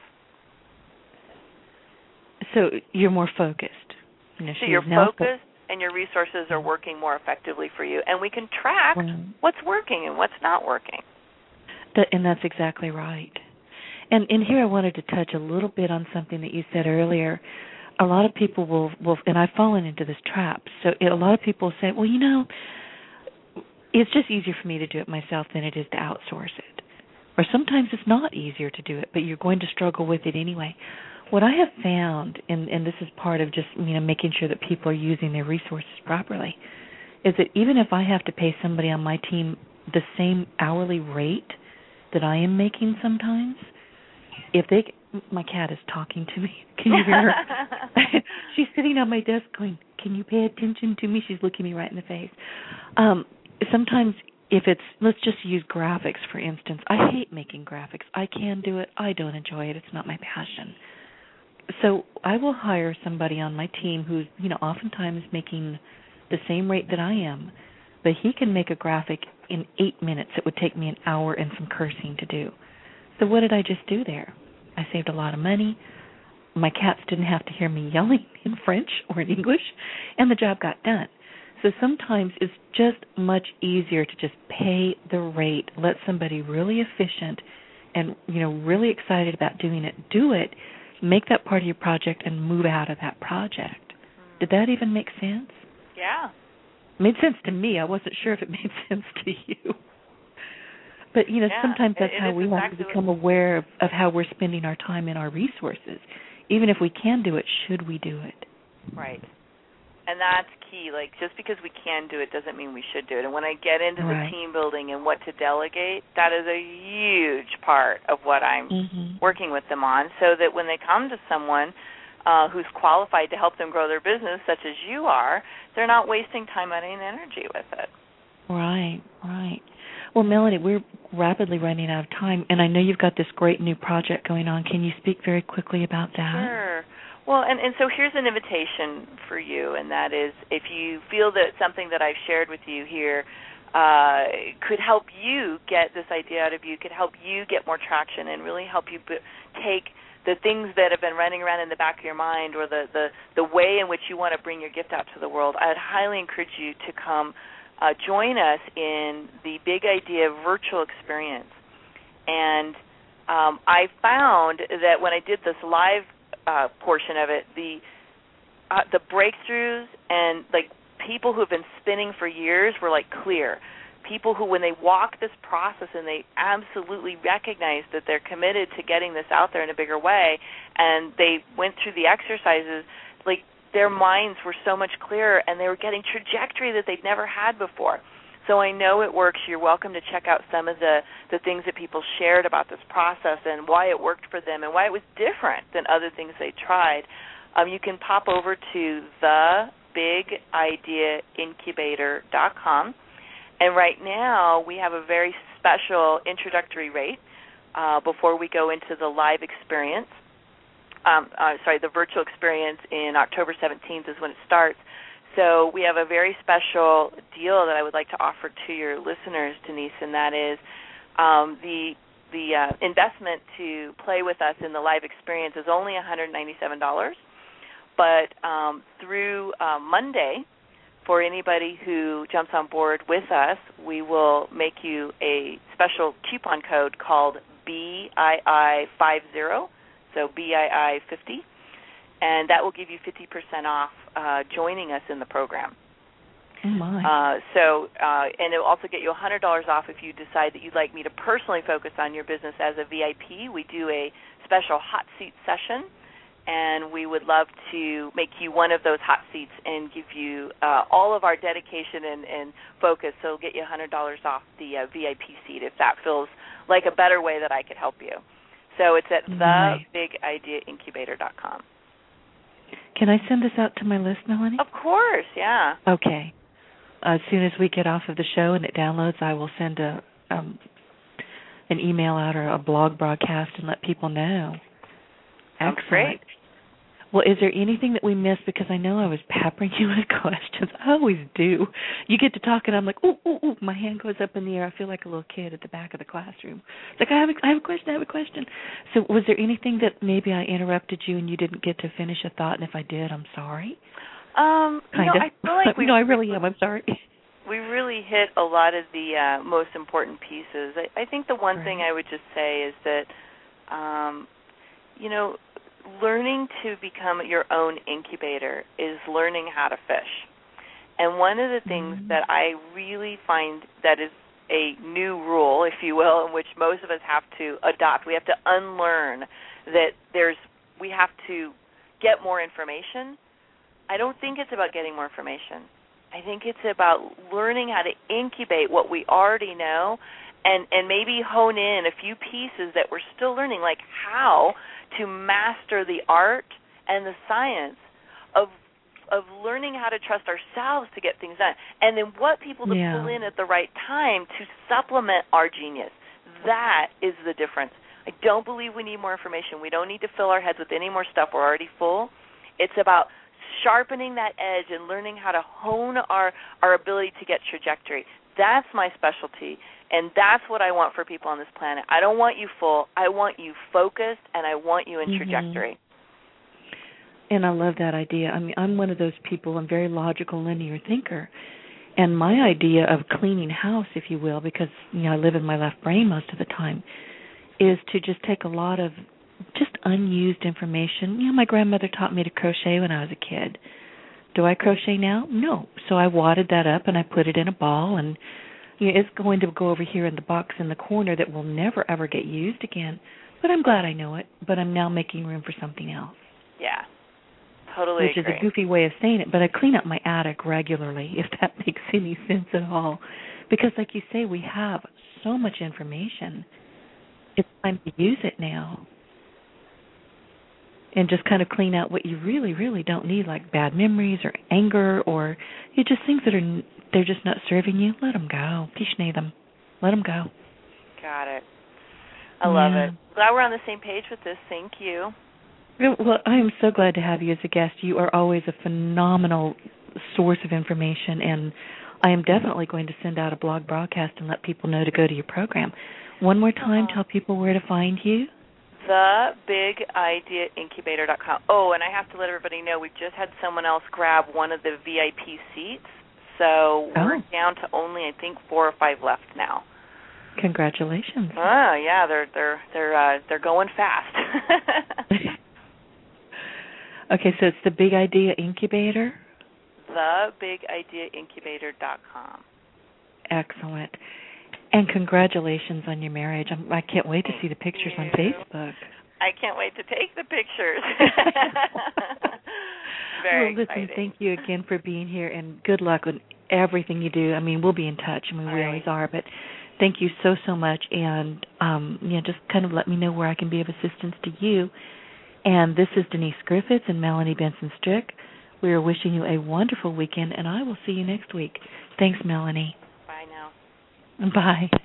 So you're more focused. So you're focused and your resources are working more effectively for you. And we can track what's working and what's not working. And that's exactly right. And here I wanted to touch a little bit on something that you said earlier. A lot of people will and I've fallen into this trap. So a lot of people say, well, it's just easier for me to do it myself than it is to outsource it. Or sometimes it's not easier to do it, but you're going to struggle with it anyway. What I have found, and this is part of just making sure that people are using their resources properly, is that even if I have to pay somebody on my team the same hourly rate that I am making sometimes, my cat is talking to me. Can you hear her? She's sitting on my desk going, can you pay attention to me? She's looking me right in the face. Sometimes if let's just use graphics, for instance. I hate making graphics. I can do it. I don't enjoy it. It's not my passion. So I will hire somebody on my team who's, oftentimes making the same rate that I am, but he can make a graphic in 8 minutes. It would take me an hour and some cursing to do. So what did I just do there? I saved a lot of money. My cats didn't have to hear me yelling in French or in English, and the job got done. So sometimes it's just much easier to just pay the rate, let somebody really efficient and, really excited about doing it, do it, make that part of your project and move out of that project. Did that even make sense? Yeah. It made sense to me. I wasn't sure if it made sense to you. But, sometimes that's it how we have to become aware of how we're spending our time and our resources. Even if we can do it, should we do it? Right. And that's key. Like, just because we can do it doesn't mean we should do it. And when I get into the team building and what to delegate, that is a huge part of what I'm working with them on, so that when they come to someone who's qualified to help them grow their business, such as you are, they're not wasting time, money, and energy with it. Right. Well, Melanie, we're rapidly running out of time, and I know you've got this great new project going on. Can you speak very quickly about that? Sure. Well, and so here's an invitation for you, and that is, if you feel that something that I've shared with you here could help you get this idea out of you, could help you get more traction, and really help you take the things that have been running around in the back of your mind, or the way in which you want to bring your gift out to the world, I would highly encourage you to come join us in the Big Idea virtual experience. And I found that when I did this live portion of it, the breakthroughs and people who have been spinning for years were clear. People who, when they walk this process and they absolutely recognize that they're committed to getting this out there in a bigger way, and they went through the exercises, their minds were so much clearer, and they were getting trajectory that they'd never had before. So I know it works. You're welcome to check out some of the things that people shared about this process and why it worked for them and why it was different than other things they tried. You can pop over to thebigIdeaincubator.com. And right now we have a very special introductory rate before we go into the live experience. The virtual experience in October 17th is when it starts. So we have a very special deal that I would like to offer to your listeners, Denise, and that is the investment to play with us in the live experience is only $197. But through Monday, for anybody who jumps on board with us, we will make you a special coupon code called BII50, so BII50, and that will give you 50% off joining us in the program. Oh, my. And it will also get you $100 off if you decide that you'd like me to personally focus on your business as a VIP. We do a special hot seat session, and we would love to make you one of those hot seats and give you all of our dedication and focus. So it'll get you $100 off the VIP seat if that feels like a better way that I could help you. So it's at thebigIdeaincubator.com. Can I send this out to my list, Melanie? Of course, yeah. Okay. As soon as we get off of the show and it downloads, I will send an email out or a blog broadcast and let people know. Excellent. Great. Well, is there anything that we missed? Because I know I was peppering you with questions. I always do. You get to talk, and I'm like, ooh, my hand goes up in the air. I feel like a little kid at the back of the classroom. It's like, I have a question. So was there anything that maybe I interrupted you and you didn't get to finish a thought? And if I did, I'm sorry. Kind of. I feel like no, I really am. I'm sorry. We really hit a lot of the most important pieces. I think the one thing I would just say is that, learning to become your own incubator is learning how to fish. And one of the things that I really find that is a new rule, if you will, in which most of us have to adopt, we have to unlearn that we have to get more information. I don't think it's about getting more information. I think it's about learning how to incubate what we already know and maybe hone in a few pieces that we're still learning, like how to master the art and the science of learning how to trust ourselves to get things done, and then what people to pull in at the right time to supplement our genius. That is the difference. I don't believe we need more information. We don't need to fill our heads with any more stuff. We're already full. It's about sharpening that edge and learning how to hone our ability to get trajectory. That's my specialty, and that's what I want for people on this planet. I don't want you full. I want you focused, and I want you in trajectory. And I love that idea. I mean, I'm one of those people. I'm a very logical, linear thinker. And my idea of cleaning house, if you will, because I live in my left brain most of the time, is to just take a lot of just unused information. My grandmother taught me to crochet when I was a kid. Do I crochet now? No. So I wadded that up and I put it in a ball and it's going to go over here in the box in the corner that will never, ever get used again. But I'm glad I know it. But I'm now making room for something else. Yeah, totally Which agree. is a goofy way of saying it, but I clean up my attic regularly, if that makes any sense at all. Because like you say, we have so much information. It's time to use it now. And just kind of clean out what you really, really don't need, like bad memories or anger or just things that they're just not serving you. Let them go. Tishnei them. Let them go. Got it. I love it. Glad we're on the same page with this. Thank you. Well, I am so glad to have you as a guest. You are always a phenomenal source of information, and I am definitely going to send out a blog broadcast and let people know to go to your program. One more time, tell people where to find you. TheBigIdeaIncubator.com. Oh, and I have to let everybody know we just had someone else grab one of the VIP seats, so we're down to only, I think, 4 or 5 left now. Congratulations. Oh, yeah, they're going fast. Okay, so it's the Big Idea Incubator? TheBigIdeaIncubator.com. Excellent. And congratulations on your marriage. I can't wait to see the pictures on Facebook. I can't wait to take the pictures. Very exciting. Listen, thank you again for being here, and good luck with everything you do. I mean, we'll be in touch. I mean, we always are, but thank you so, so much. And, just kind of let me know where I can be of assistance to you. And this is Denise Griffiths and Melanie Benson-Strick. We are wishing you a wonderful weekend, and I will see you next week. Thanks, Melanie. Bye now. Bye.